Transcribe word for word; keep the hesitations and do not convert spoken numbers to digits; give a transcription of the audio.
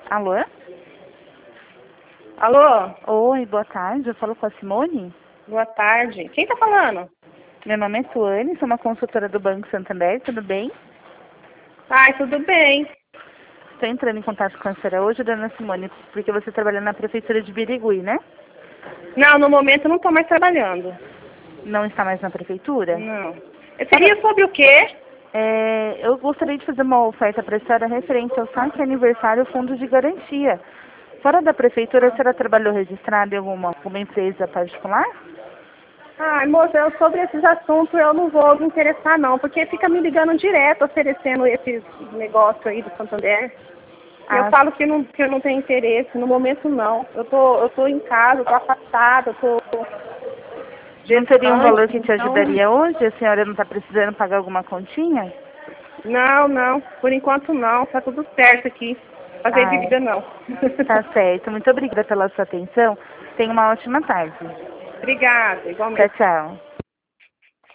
Alô? Alô? Oi, boa tarde. Eu falo com a Simone. Boa tarde. Quem tá falando? Meu nome é Suane, sou uma consultora do Banco Santander, tudo bem? Ai, tudo bem. Estou entrando em contato com a senhora hoje, dona Simone, porque você trabalha na prefeitura de Birigui, né? Não, no momento eu não tô mais trabalhando. Não está mais na prefeitura? Não. Eu seria sobre o quê? É, eu gostaria de fazer uma oferta para a senhora referente ao saque aniversário fundo de garantia. Fora da prefeitura, a senhora trabalhou registrada em alguma, alguma empresa particular? Ai, moça, eu, sobre esses assuntos eu não vou me interessar não, porque fica me ligando direto oferecendo esses negócios aí do Santander. E eu Ah, falo que, não, que eu não tenho interesse, no momento não. Eu tô, eu tô em casa, eu tô afastada, eu tô não teria um valor gestante, que te então... ajudaria hoje? A senhora não está precisando pagar alguma continha? Não, não, por enquanto não, tá tudo certo aqui. Fazer Ah, dívida não. tá certo. Muito obrigada pela sua atenção. Tenha uma ótima tarde. Obrigada, Tchau, igualmente. tchau.